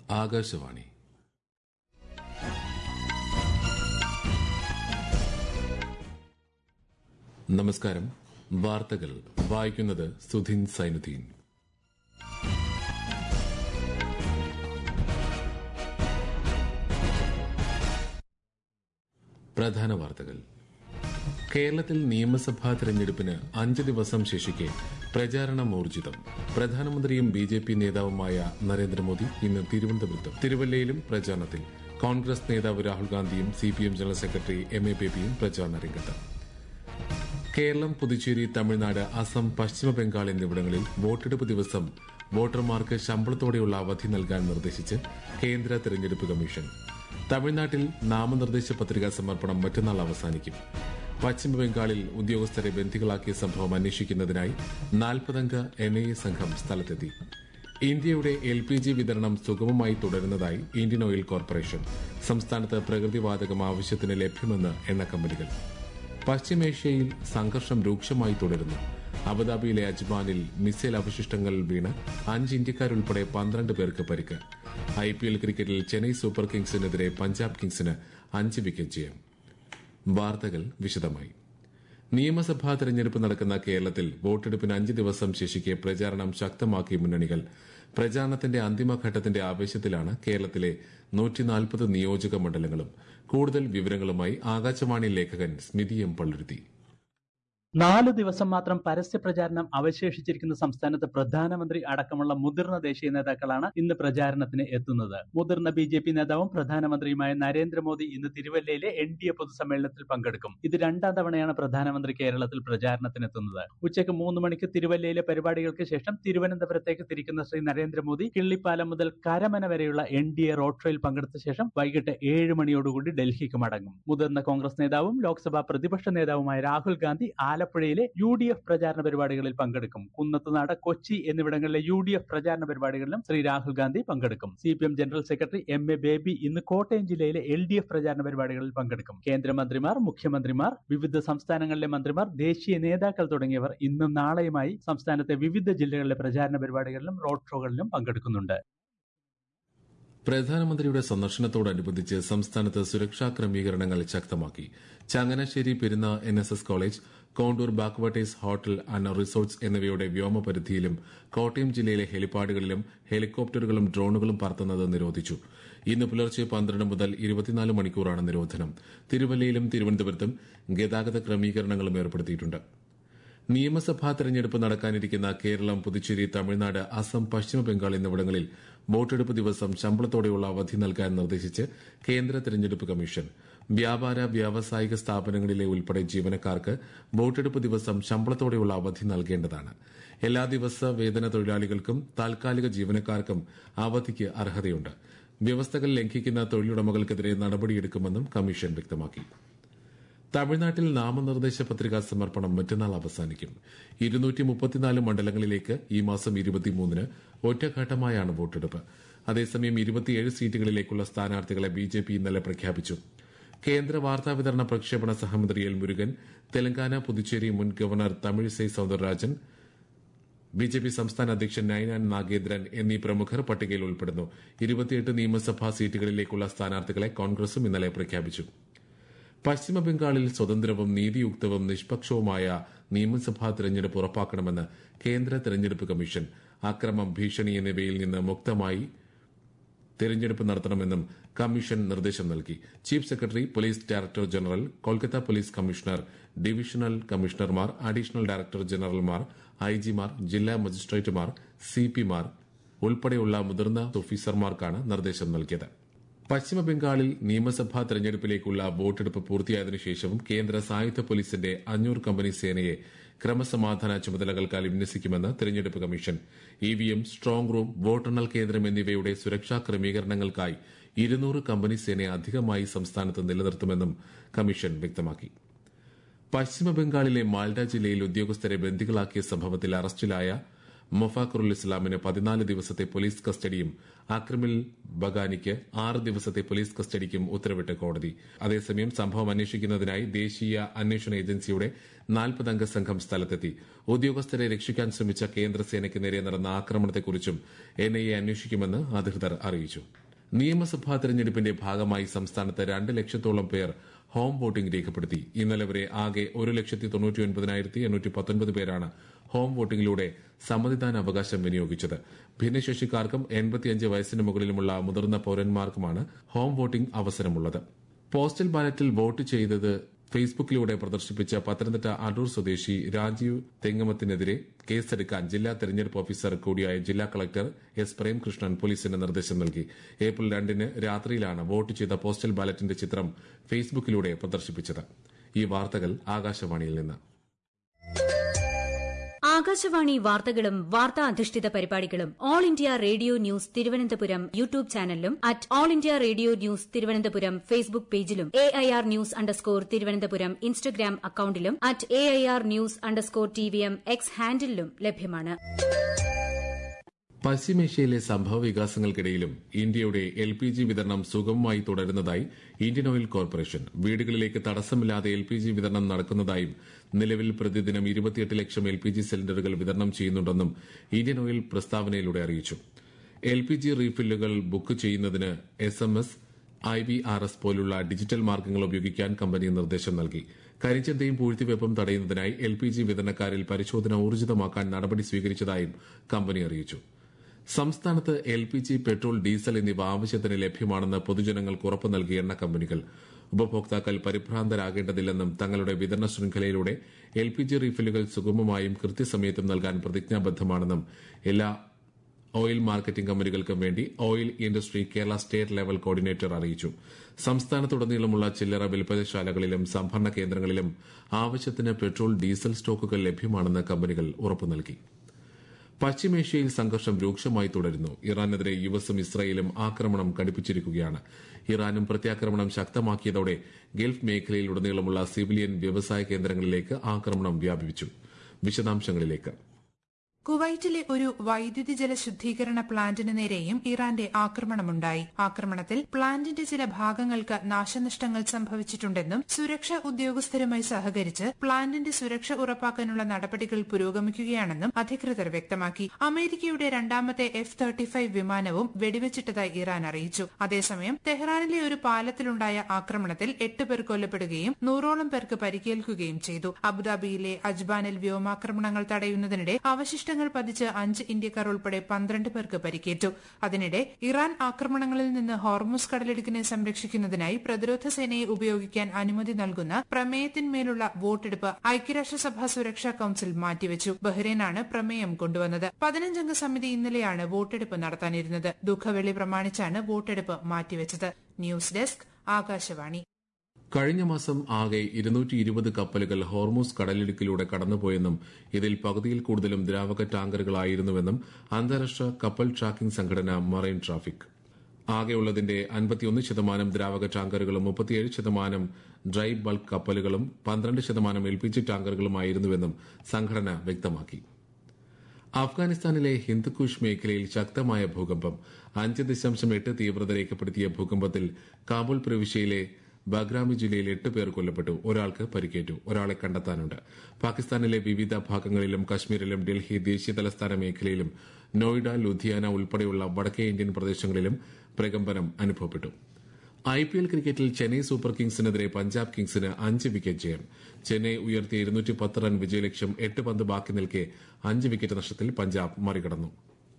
ആകാശവാണി. നമസ്കാരം. വാർത്തകൾ വായിക്കുന്നത് സുധിൻ സൈനുദ്ദീൻ. പ്രധാന വാർത്തകൾ. കേരളത്തിൽ നിയമസഭാ തെരഞ്ഞെടുപ്പിന് 5 ദിവസം ശേഷിക്കെ പ്രചാരണം ഊർജിതം. പ്രധാനമന്ത്രിയും ബിജെപി നേതാവുമായ നരേന്ദ്രമോദി ഇന്ന് തിരുവനന്തപുരത്തും തിരുവല്ലയിലും പ്രചാരണത്തിൽ. കോൺഗ്രസ് നേതാവ് രാഹുൽ ഗാന്ധിയും സിപിഎം ജനറൽ സെക്രട്ടറി എം.എ. ബേബിയും പ്രചാരണ രംഗത്ത്. കേരളം, പുതുച്ചേരി, തമിഴ്നാട്, അസം, പശ്ചിമബംഗാൾ എന്നിവിടങ്ങളിൽ വോട്ടെടുപ്പ് ദിവസം വോട്ടർമാർക്ക് ശമ്പളത്തോടെയുള്ള അവധി നൽകാൻ നിർദ്ദേശിച്ച് കേന്ദ്ര തെരഞ്ഞെടുപ്പ് കമ്മീഷൻ. തമിഴ്നാട്ടിൽ നാമനിർദ്ദേശ പത്രികാ സമർപ്പണം മറ്റന്നാൾ അവസാനിക്കും. പശ്ചിമബംഗാളിൽ ഉദ്യോഗസ്ഥരെ ബന്ദികളാക്കിയ സംഭവം അന്വേഷിക്കുന്നതിനായി 40-അംഗ എൻഐഎ സംഘം സ്ഥലത്തെത്തി. ഇന്ത്യയുടെ LPG വിതരണം സുഗമമായി തുടരുന്നതായി ഇന്ത്യൻ ഓയിൽ കോർപ്പറേഷൻ. സംസ്ഥാനത്ത് പ്രകൃതിവാതകം ആവശ്യത്തിന് ലഭ്യമെന്ന് എണ്ണക്കമ്പനികൾ. പശ്ചിമേഷ്യയിൽ സംഘർഷം രൂക്ഷമായി തുടരുന്നു. അബുദാബിയിലെ അജ്മാനിൽ മിസൈൽ അവശിഷ്ടങ്ങൾ വീണ് 5 ഇന്ത്യക്കാരുൾപ്പെടെ 12 പേർക്ക് പരിക്ക്. IPL ക്രിക്കറ്റിൽ ചെന്നൈ സൂപ്പർ കിങ്സിനെതിരെ പഞ്ചാബ് കിങ്സിന് 5 വിക്കറ്റ് ജയം. വാർത്തകൾ വിശദമായി. നിയമസഭാ തെരഞ്ഞെടുപ്പ് നടക്കുന്ന കേരളത്തിൽ വോട്ടെടുപ്പിന് 5 ദിവസം ശേഷിക്കെ പ്രചാരണം ശക്തമാക്കി മുന്നണികൾ. പ്രചാരണത്തിന്റെ അന്തിമഘട്ടത്തിന്റെ ആവേശത്തിലാണ് കേരളത്തിലെ 140 നിയോജക മണ്ഡലങ്ങളും. കൂടുതൽ വിവരങ്ങളുമായി ആകാശവാണി ലേഖകൻ സ്മിതി എം പള്ളുരുത്തി. 4 ദിവസം മാത്രം പരസ്യ പ്രചാരണം അവശേഷിച്ചിരിക്കുന്ന സംസ്ഥാനത്ത് പ്രധാനമന്ത്രി അടക്കമുള്ള മുതിർന്ന ദേശീയ നേതാക്കളാണ് ഇന്ന് പ്രചാരണത്തിന് എത്തുന്നത്. മുതിർന്ന BJP നേതാവും പ്രധാനമന്ത്രിയുമായ നരേന്ദ്രമോദി ഇന്ന് തിരുവല്ലയിലെ NDA പൊതുസമ്മേളനത്തിൽ പങ്കെടുക്കും. ഇത് 2ാം തവണയാണ് പ്രധാനമന്ത്രി കേരളത്തിൽ പ്രചാരണത്തിനെത്തുന്നത്. ഉച്ചയ്ക്ക് 3 മണിക്ക് തിരുവല്ലയിലെ പരിപാടികൾക്ക് ശേഷം തിരുവനന്തപുരത്തേക്ക് തിരിക്കുന്ന ശ്രീ നരേന്ദ്രമോദി കിള്ളിപ്പാലം മുതൽ കരമന വരെയുള്ള NDA റോഡ് ഷോയിൽ പങ്കെടുത്ത ശേഷം വൈകിട്ട് 7 മണിയോടുകൂടി ഡൽഹിക്ക് മടങ്ങും. മുതിർന്ന കോൺഗ്രസ് നേതാവും ലോക്സഭാ പ്രതിപക്ഷ നേതാവുമായ രാഹുൽ ഗാന്ധി ആലപ്പുഴയിലെ UDF പ്രചാരണ പരിപാടികളിൽ പങ്കെടുക്കും. കുന്നത്തുനാട്, കൊച്ചി എന്നിവിടങ്ങളിലെ UDF പ്രചാരണ പരിപാടികളിലും ശ്രീ രാഹുൽ ഗാന്ധി പങ്കെടുക്കും. CPM general secretary M.A. Baby ഇന്ന് കോട്ടയം ജില്ലയിലെ LDF പ്രചാരണ പരിപാടികളിൽ പങ്കെടുക്കും. കേന്ദ്രമന്ത്രിമാർ, മുഖ്യമന്ത്രിമാർ, വിവിധ സംസ്ഥാനങ്ങളിലെ മന്ത്രിമാർ, ദേശീയ നേതാക്കൾ തുടങ്ങിയവർ ഇന്നും നാളെയുമായി സംസ്ഥാനത്തെ വിവിധ ജില്ലകളിലെ പ്രചാരണ പരിപാടികളിലും റോഡ് ഷോകളിലും പങ്കെടുക്കുന്നുണ്ട്. പ്രധാനമന്ത്രിയുടെ സന്ദർശനത്തോടനുബന്ധിച്ച് സംസ്ഥാനത്ത് സുരക്ഷാ ക്രമീകരണങ്ങൾ ശക്തമാക്കി. Changanassery Perunna NSS college, Kondoor backwaters hotel and resorts എന്നിവയുടെ വ്യോമപരിധിയിലും കോട്ടയം ജില്ലയിലെ ഹെലിപ്പാഡുകളിലും ഹെലികോപ്റ്ററുകളും ഡ്രോണുകളും പറത്തുന്നത് നിരോധിച്ചു. ഇന്ന് പുലർച്ചെ 12 മുതൽ 24 മണിക്കൂറാണ് നിരോധനം. തിരുവല്ലയിലും തിരുവനന്തപുരത്തും ഗതാഗത ക്രമീകരണങ്ങളും ഏർപ്പെടുത്തിയിട്ടുണ്ട്. നിയമസഭാ തെരഞ്ഞെടുപ്പ് നടക്കാനിരിക്കുന്ന കേരളം, പുതുച്ചേരി, തമിഴ്നാട്, അസം, പശ്ചിമബംഗാൾ എന്നിവിടങ്ങളിൽ വോട്ടെടുപ്പ് ദിവസം ശമ്പളത്തോടെയുള്ള അവധി നൽകാൻ നിർദ്ദേശിച്ച് കേന്ദ്ര തെരഞ്ഞെടുപ്പ് കമ്മീഷൻ. വ്യാപാര, വ്യാവസായിക സ്ഥാപനങ്ങളിലെ ഉൾപ്പെടെ ജീവനക്കാർക്ക് വോട്ടെടുപ്പ് ദിവസം ശമ്പളത്തോടെയുള്ള അവധി നൽകേണ്ടതാണ്. എല്ലാ ദിവസ വേതന തൊഴിലാളികൾക്കും താൽക്കാലിക ജീവനക്കാർക്കും അവധിക്ക് അർഹതയുണ്ട്. വ്യവസ്ഥകൾ ലംഘിക്കുന്ന തൊഴിലുടമകൾക്കെതിരെ നടപടിയെടുക്കുമെന്നും കമ്മീഷൻ വ്യക്തമാക്കി. തമിഴ്നാട്ടിൽ നാമനിർദ്ദേശ പത്രികാ സമർപ്പണം മറ്റന്നാൾ അവസാനിക്കും. 234 മണ്ഡലങ്ങളിലേക്ക് ഈ മാസം 23-ന് ഒറ്റഘട്ടമായാണ് വോട്ടെടുപ്പ്. അതേസമയം 27 സീറ്റുകളിലേക്കുള്ള സ്ഥാനാർത്ഥികളെ BJP ഇന്നലെ പ്രഖ്യാപിച്ചു. കേന്ദ്ര വാർത്താവിതരണ പ്രക്ഷേപണ സഹമന്ത്രി എൽ മുരുകൻ, തെലങ്കാന, പുതുച്ചേരി മുൻ ഗവർണർ തമിഴിസൈ സൌന്ദരരാജൻ, BJP സംസ്ഥാന അധ്യക്ഷൻ നയനാൻ നാഗേന്ദ്രൻ എന്നീ പ്രമുഖർ പട്ടികയിൽ ഉൾപ്പെടുന്നു. 28 നിയമസഭാ സീറ്റുകളിലേക്കുള്ള സ്ഥാനാർത്ഥികളെ കോൺഗ്രസും ഇന്നലെ പ്രഖ്യാപിച്ചു. പശ്ചിമബംഗാളിൽ സ്വതന്ത്രവും നീതിയുക്തവും നിഷ്പക്ഷവുമായ നിയമസഭാ തെരഞ്ഞെടുപ്പ് ഉറപ്പാക്കണമെന്ന് കേന്ദ്ര തെരഞ്ഞെടുപ്പ് കമ്മീഷൻ. അക്രമം, ഭീഷണി എന്നിവയിൽ നിന്ന് മുക്തമായി തെരഞ്ഞെടുപ്പ് നടത്തണമെന്നും കമ്മീഷൻ നിർദ്ദേശം നൽകി. Chief secretary, police director general, Kolkata police commissioner, divisional കമ്മീഷണർമാർ, അഡീഷണൽ ഡയറക്ടർ ജനറൽമാർ, IGമാർ, ജില്ലാ മജിസ്ട്രേറ്റുമാർ, CPമാർ ഉൾപ്പെടെയുള്ള മുതിർന്ന ഓഫീസർമാർക്കാണ് നിർദ്ദേശം നൽകിയത്. പശ്ചിമബംഗാളിൽ നിയമസഭാ തെരഞ്ഞെടുപ്പിലേക്കുള്ള വോട്ടെടുപ്പ് പൂർത്തിയായതിനു ശേഷവും കേന്ദ്ര സായുധ പോലീസിന്റെ 500 കമ്പനി സേനയെ ക്രമസമാധാന ചുമതലകൾക്കായി വിന്യസിക്കുമെന്ന് തെരഞ്ഞെടുപ്പ് കമ്മീഷൻ. EVM, സ്ട്രോങ് റൂം, വോട്ടെണ്ണൽ കേന്ദ്രം എന്നിവയുടെ സുരക്ഷാ ക്രമീകരണങ്ങൾക്കായി 200 കമ്പനി സേനയെ അധികമായി സംസ്ഥാനത്ത് നിലനിർത്തുമെന്നും കമ്മീഷൻ വ്യക്തമാക്കി. പശ്ചിമബംഗാളിലെ മാൽഡ ജില്ലയിൽ ഉദ്യോഗസ്ഥരെ ബന്ദികളാക്കിയ സംഭവത്തിൽ അറസ്റ്റിലായ മൊഫാഖറുൽ ഇസ്ലാമിന് 14 ദിവസത്തെ പോലീസ് കസ്റ്റഡിയും അക്രമിൽ ബഗാനിക്ക് 6 ദിവസത്തെ പോലീസ് കസ്റ്റഡിക്കും ഉത്തരവിട്ട് കോടതി. അതേസമയം സംഭവം അന്വേഷിക്കുന്നതിനായി ദേശീയ അന്വേഷണ ഏജൻസിയുടെ 40 അംഗ സംഘം സ്ഥലത്തെത്തി. ഉദ്യോഗസ്ഥരെ രക്ഷിക്കാൻ ശ്രമിച്ച കേന്ദ്രസേനയ്ക്ക് നേരെ നടന്ന ആക്രമണത്തെക്കുറിച്ചും NIA അന്വേഷിക്കുമെന്ന് അധികൃതർ അറിയിച്ചു. നിയമസഭാ തെരഞ്ഞെടുപ്പിന്റെ ഭാഗമായി സംസ്ഥാനത്ത് 2 ലക്ഷത്തോളം പേർ ഹോം വോട്ടിംഗ് രേഖപ്പെടുത്തി. ഇന്നലെ വരെ ആകെ 1,99,819 പേരാണ് ഹോം വോട്ടിംഗിലൂടെ സമ്മതിദാനാവകാശം വിനിയോഗിച്ചത്. ഭിന്നശേഷിക്കാർക്കും 85 വയസ്സിന് മുകളിലുമുള്ള മുതിർന്ന പൌരന്മാർക്കുമാണ് ഹോം വോട്ടിംഗ് അവസരമുള്ളത്. പോസ്റ്റൽ ബാലറ്റിൽ വോട്ട് ചെയ്തത് ഫേസ്ബുക്കിലൂടെ പ്രദർശിപ്പിച്ച പത്തനംതിട്ട അടൂർ സ്വദേശി രാജീവ് തെങ്ങമത്തിനെതിരെ കേസെടുക്കാൻ ജില്ലാ തെരഞ്ഞെടുപ്പ് ഓഫീസർ കൂടിയായ ജില്ലാ കളക്ടർ S. പ്രേംകൃഷ്ണൻ പോലീസിന് നിർദ്ദേശം നൽകി. ഏപ്രിൽ 2-ന് രാത്രിയിലാണ് വോട്ട് ചെയ്ത പോസ്റ്റൽ ബാലറ്റിന്റെ ചിത്രം ഫേസ്ബുക്കിലൂടെ പ്രദർശിപ്പിച്ചത്. ഈ വാർത്തകൾ ആകാശവാണിയിൽ നിന്ന്. ആകാശവാണി വാർത്തകളും വാർത്താ അധിഷ്ഠിത പരിപാടികളും all India radio news Thiruvananthapuram YouTube ചാനലിലും all India radio news Thiruvananthapuram Facebook പേജിലും AIR ന്യൂസ് _തിരുവനന്തപുരം ഇൻസ്റ്റഗ്രാം അക്കൌണ്ടിലും AIR ന്യൂസ് _TVM X ഹാൻഡിലും ലഭ്യമാണ്. പശ്ചിമേഷ്യയിലെ സംഭവ വികാസങ്ങൾക്കിടയിലും ഇന്ത്യയുടെ LPG വിതരണം സുഗമമായി തുടരുന്നതായി ഇന്ത്യൻ ഓയിൽ കോർപ്പറേഷൻ. വീടുകളിലേക്ക് തടസ്സമില്ലാതെ LPG വിതരണം നടക്കുന്നതായും നിലവിൽ പ്രതിദിനം 28 ലക്ഷം LPG സിലിണ്ടറുകൾ വിതരണം ചെയ്യുന്നുണ്ടെന്നും ഇന്ത്യൻ ഓയിൽ പ്രസ്താവനയിലൂടെ അറിയിച്ചു. LPG റീഫില്ലുകൾ ബുക്ക് ചെയ്യുന്നതിന് SMS, IVRS പോലുള്ള ഡിജിറ്റൽ മാർഗ്ഗങ്ങൾ ഉപയോഗിക്കാൻ കമ്പനി നിർദ്ദേശം നൽകി. കരിഞ്ചന്തയും പൂഴ്ത്തിവെപ്പും തടയുന്നതിനായി LPG വിതരണക്കാരിൽ പരിശോധന ഊർജിതമാക്കാൻ നടപടി സ്വീകരിച്ചതായും കമ്പനി അറിയിച്ചു. സംസ്ഥാനത്ത് LPG, പെട്രോൾ, ഡീസൽ എന്നിവ ആവശ്യത്തിന് ലഭ്യമാണെന്ന് പൊതുജനങ്ങൾക്ക് ഉറപ്പ് നൽകിയ എണ്ണ കമ്പനികൾ ഉപഭോക്താക്കൾ പരിഭ്രാന്തരാകേണ്ടതില്ലെന്നും തങ്ങളുടെ വിതരണ ശൃംഖലയിലൂടെ LPG റീഫില്ലുകൾ സുഗമമായും കൃത്യസമയത്തും നൽകാൻ പ്രതിജ്ഞാബദ്ധമാണെന്നും എല്ലാ ഓയിൽ മാർക്കറ്റിംഗ് കമ്പനികൾക്കും വേണ്ടി oil industry Kerala state level coordinator അറിയിച്ചു. സംസ്ഥാനത്തുടനീളമുള്ള ചില്ലറ വിൽപ്പനശാലകളിലും സംഭരണ കേന്ദ്രങ്ങളിലും ആവശ്യത്തിന് പെട്രോൾ, ഡീസൽ സ്റ്റോക്കുകൾ ലഭ്യമാണെന്ന് കമ്പനികൾ ഉറപ്പു നൽകി. പശ്ചിമേഷ്യയിൽ സംഘർഷം രൂക്ഷമായി തുടരുന്നു. ഇറാനെതിരെ US-ഉം ഇസ്രായേലും ആക്രമണം കടുപ്പിച്ചിരിക്കുകയാണ്. ഇറാനും പ്രത്യാക്രമണം ശക്തമാക്കിയതോടെ ഗൾഫ് മേഖലയിലുടനീളമുള്ള സിവിലിയൻ വ്യവസായ കേന്ദ്രങ്ങളിലേക്ക് ആക്രമണം വ്യാപിച്ചു. വിശദാംശങ്ങളിലേക്ക്. കുവൈറ്റിലെ ഒരു വൈദ്യുതി ജല ശുദ്ധീകരണ പ്ലാന്റിന് നേരെയും ഇറാന്റെ ആക്രമണമുണ്ടായി. ആക്രമണത്തിൽ പ്ലാന്റിന്റെ ചില ഭാഗങ്ങൾക്ക് നാശനഷ്ടങ്ങൾ സംഭവിച്ചിട്ടുണ്ടെന്നും സുരക്ഷാ ഉദ്യോഗസ്ഥരുമായി സഹകരിച്ച് പ്ലാന്റിന്റെ സുരക്ഷ ഉറപ്പാക്കാനുള്ള നടപടികൾ പുരോഗമിക്കുകയാണെന്നും അധികൃതർ വ്യക്തമാക്കി. അമേരിക്കയുടെ രണ്ടാമത്തെ F-35 വിമാനവും വെടിവെച്ചിട്ടതായി ഇറാൻ അറിയിച്ചു. അതേസമയം തെഹ്റാനിലെ ഒരു പാലത്തിലുണ്ടായ ആക്രമണത്തിൽ 8 പേർ കൊല്ലപ്പെടുകയും 100ഓളം പേർക്ക് പരിക്കേൽക്കുകയും ചെയ്തു. അബുദാബിയിലെ അജ്ബാനിൽ വ്യോമാക്രമണങ്ങൾ തടയുന്നതിനിടെ അവശിഷ്ടങ്ങൾ പതിച്ച് 5 ഇന്ത്യക്കാർ ഉൾപ്പെടെ 12 പേർക്ക് പരിക്കേറ്റു. അതിനിടെ ഇറാൻ ആക്രമണങ്ങളിൽ നിന്ന് ഹോർമുസ് കടലിടുക്കിനെ സംരക്ഷിക്കുന്നതിനായി പ്രതിരോധ സേനയെ ഉപയോഗിക്കാൻ അനുമതി നൽകുന്ന പ്രമേയത്തിന്മേലുള്ള വോട്ടെടുപ്പ് ഐക്യരാഷ്ട്രസഭ സുരക്ഷാ കൌൺസിൽ മാറ്റിവെച്ചു. ബഹ്റൈനാണ് പ്രമേയം കൊണ്ടുവന്നത്. 15 അംഗ സമിതി ഇന്നലെയാണ് വോട്ടെടുപ്പ് നടത്താനിരുന്നത്. ദുഃഖവെള്ളി പ്രമാണിച്ചാണ് വോട്ടെടുപ്പ് മാറ്റിവെച്ചത്. News desk, Akashvani. കഴിഞ്ഞ മാസം ആകെ 220 കപ്പലുകൾ ഹോർമുസ് കടലിടുക്കിലൂടെ കടന്നുപോയെന്നും ഇതിൽ പകുതിയിൽ കൂടുതലും ദ്രാവക ടാങ്കറുകളായിരുന്നുവെന്നും അന്താരാഷ്ട്ര കപ്പൽ ട്രാക്കിംഗ് സംഘടന മറൈൻ ട്രാഫിക്. ആകെയുള്ളതിന്റെ 51% ദ്രാവക ടാങ്കറുകളും 37% ഡ്രൈ ബൾക്ക് കപ്പലുകളും 12% LPG ടാങ്കറുകളുമായിരുന്നുവെന്നും സംഘടന വ്യക്തമാക്കി. അഫ്ഗാനിസ്ഥാനിലെ ഹിന്ദുക്കുഷ് മേഖലയിൽ ശക്തമായ ഭൂകമ്പം. 5.8 തീവ്രത രേഖപ്പെടുത്തിയ ഭൂകമ്പത്തിൽ കാബൂൾ പ്രവിശ്യയിലെ ബഗ്രാമി ജില്ലയിൽ 8 പേർ കൊല്ലപ്പെട്ടു. ഒരാൾക്ക് പരിക്കേറ്റു. ഒരാളെ കണ്ടെത്താനുണ്ട്. പാകിസ്ഥാനിലെ വിവിധ ഭാഗങ്ങളിലും കശ്മീരിലും ഡൽഹി ദേശീയ തലസ്ഥാന മേഖലയിലും നോയിഡ, ലുധിയാന ഉൾപ്പെടെയുള്ള വടക്കേ ഇന്ത്യൻ പ്രദേശങ്ങളിലും പ്രകമ്പനം അനുഭവപ്പെട്ടു. IPL ക്രിക്കറ്റിൽ ചെന്നൈ സൂപ്പർ കിങ്സിനെതിരെ പഞ്ചാബ് കിങ്സിന് 5 വിക്കറ്റ് ജയം. ചെന്നൈ ഉയർത്തിയ 210 റൺ വിജയലക്ഷ്യം 8 പന്ത് ബാക്കി നിൽക്കെ 5 വിക്കറ്റ് നഷ്ടത്തിൽ പഞ്ചാബ് മറികടന്നു.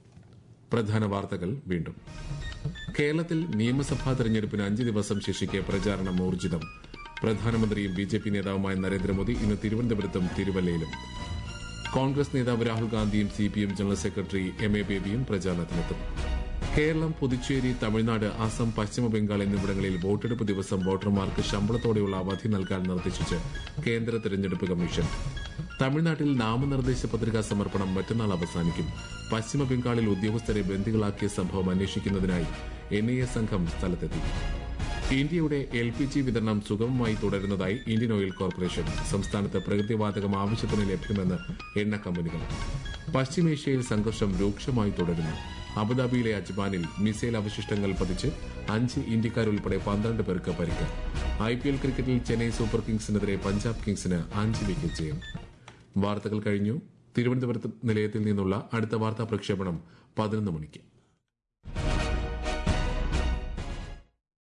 പ്രധാന വാർത്തകൾ വീണ്ടും. കേരളത്തിൽ നിയമസഭാ തെരഞ്ഞെടുപ്പിന് 5 ദിവസം ശേഷിക്കെ പ്രചാരണം ഊർജിതം. പ്രധാനമന്ത്രിയും BJP നേതാവുമായ നരേന്ദ്രമോദി ഇന്ന് തിരുവനന്തപുരത്തും തിരുവല്ലയിലും. കോൺഗ്രസ് നേതാവ് രാഹുൽ ഗാന്ധിയും CPM ജനറൽ സെക്രട്ടറി MA ബേബിയും പ്രചാരണത്തിനെത്തും. കേരളം, പുതുച്ചേരി, തമിഴ്നാട്, അസം, പശ്ചിമബംഗാൾ എന്നിവിടങ്ങളിൽ വോട്ടെടുപ്പ് ദിവസം വോട്ടർമാർക്ക് ശമ്പളത്തോടെയുള്ള അവധി നൽകാൻ നിർദ്ദേശിച്ച് കേന്ദ്ര തെരഞ്ഞെടുപ്പ് കമ്മീഷൻ. തമിഴ്നാട്ടിൽ നാമനിർദ്ദേശ പത്രികാ സമർപ്പണം മറ്റന്നാൾ അവസാനിക്കും. പശ്ചിമബംഗാളിൽ ഉദ്യോഗസ്ഥരെ ബന്ദികളാക്കിയ സംഭവം അന്വേഷിക്കുന്നതിനായി NIA സംഘം സ്ഥലത്തെത്തി. ഇന്ത്യയുടെ LPG വിതരണം സുഗമമായി തുടരുന്നതായി ഇന്ത്യൻ ഓയിൽ കോർപ്പറേഷൻ. സംസ്ഥാനത്ത് പ്രകൃതിവാതകം ആവശ്യത്തിന് ലഭ്യമെന്ന് എണ്ണ കമ്പനികൾ. പശ്ചിമേഷ്യയിൽ സംഘർഷം രൂക്ഷമായി തുടരുന്നു. അബുദാബിയിലെ അജ്മാനിൽ മിസൈൽ അവശിഷ്ടങ്ങൾ പതിച്ച് 5 ഇന്ത്യക്കാരുൾപ്പെടെ 12 പേർക്ക് പരിക്ക്. IPL ക്രിക്കറ്റിൽ ചെന്നൈ സൂപ്പർ കിങ്സിനെതിരെ പഞ്ചാബ് കിങ്സിന് 5 വിക്കറ്റ് ജയം. വാർത്തകൾ കഴിഞ്ഞു. തിരുവനന്തപുരത്ത് നിലയത്തിൽ നിന്നുള്ള അടുത്ത വാർത്താ പ്രക്ഷേപണം 11 മണിക്ക്.